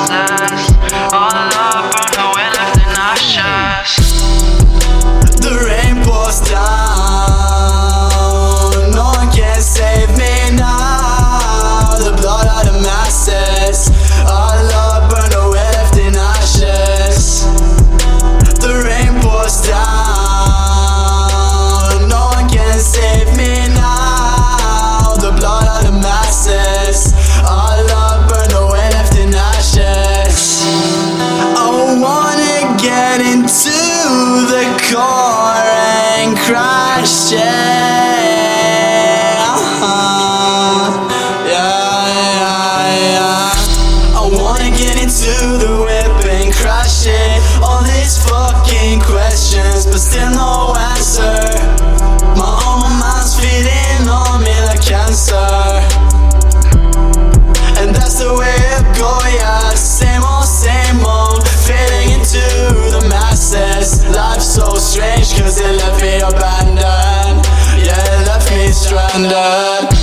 masses. All the love burned away, left in ashes. The rain pours down, no one can save me now. The blood of the masses, all love burned away, left in ashes. The rain pours down, no one can save me now. The blood of the masses, all love burned away, left in ashes. I wanna get into the car and crash it. I wanna get into the whip and crash it. All these fucking questions, but still no answer. My own mind's feeding on me like cancer, and that's the way it goes, yeah. Same old, fading into the masses. Life's so strange, cause it left me abandoned. Yeah, it left me stranded.